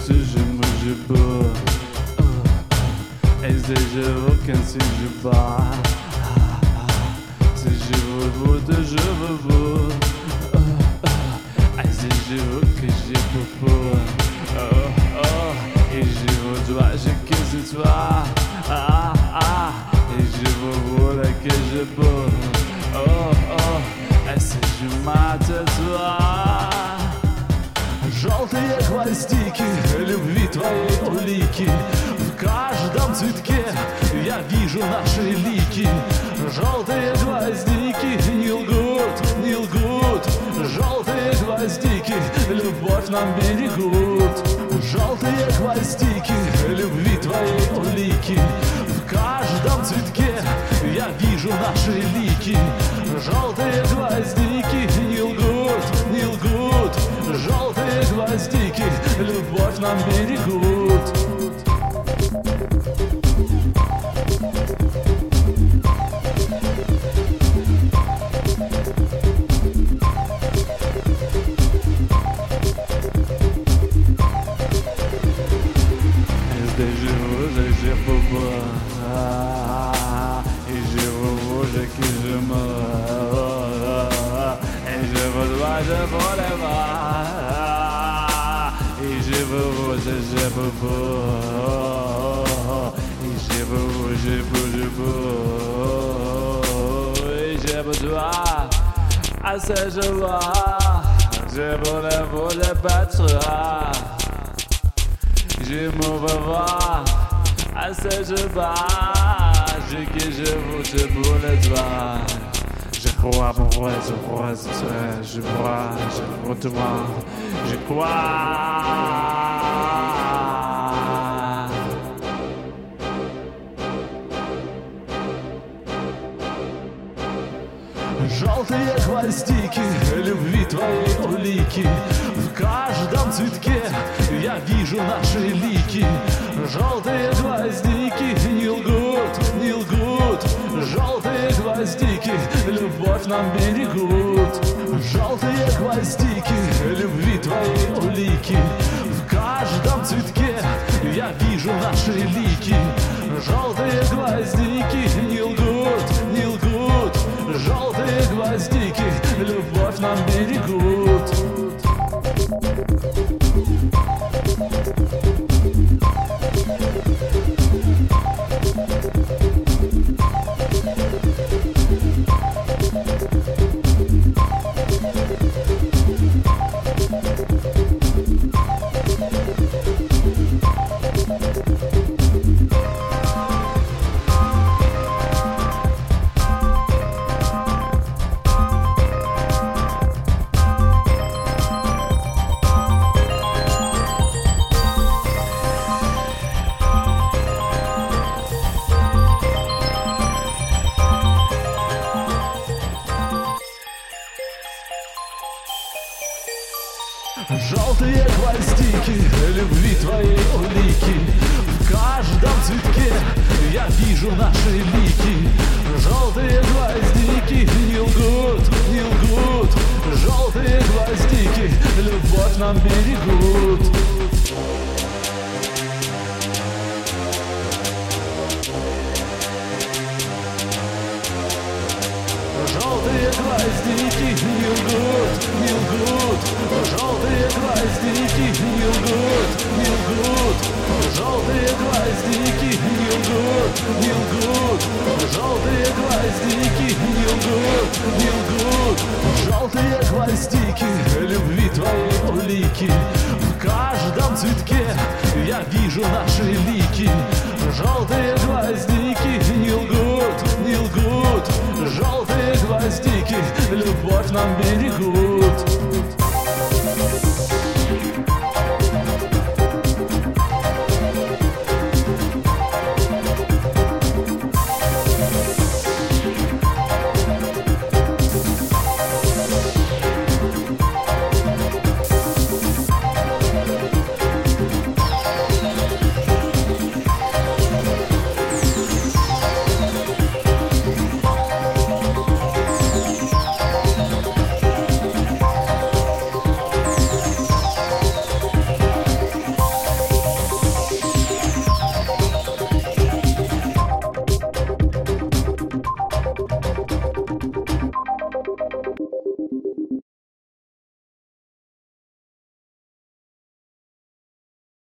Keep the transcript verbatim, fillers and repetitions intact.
ce je me je peux. Et si je veux qu'un si je bats. Si je veux vous de je veux vous. Et si je veux que j'ai pour oh oh. Et je veux toi, je que c'est toi. Ah ah. Et je veux vous que je peux. Oh oh. Et si je m'attends toi. Желтые гвоздики, любви твоей улики. В каждом цветке я вижу наши лики. Желтые гвоздики не лгут, не лгут. Желтые гвоздики любовь нам берегут. Желтые гвоздики, любви твоей улики. В каждом цветке я вижу наши лики. Желтые гвоздики не лгут, не лгут. Желтые гвоздики любовь нам берегут. Здесь живу, здесь je peux pas. Et je veux, je qui je me. Et je veux toi, je veux les voir. Et je veux, je, je peux pas. Et je veux, je peux, je peux. Et je veux toi, assez je vois. Je veux les voir, je battra. Je me vois, assez je bats. Je que je veux, je veux toi. Je crois, mon roi, je crois, je crois, je crois toi, je crois. Желтые гвоздики, любви твоей улики. В каждом цветке я вижу наши лики. Желтые гвоздики не лгут, не лгут. Желтые гвоздики любовь нам берегут. Желтые гвоздики, любви твоей улики. В каждом цветке я вижу наши лики. Желтые гвоздики не лгут, не лгут. Желтые гвоздики любовь нам берегут. Желтые гвоздики, любви твоей улики. В каждом цветке я вижу наши лики. Желтые гвоздики не лгут, не лгут. Желтые гвоздики любовь нам берегут. Желтые гвоздики не лгут, не лгут. Желтые гвоздики не лгут, не лгут. Желтые гвоздики не лгут, не лгут. Желтые гвоздики не лгут, не лгут. Желтые гвоздики любви твоей улики. В каждом цветке я вижу наши лики. Желтые гвоздики не лгут, не лгут. Желтые гвоздики любовь нам берегут.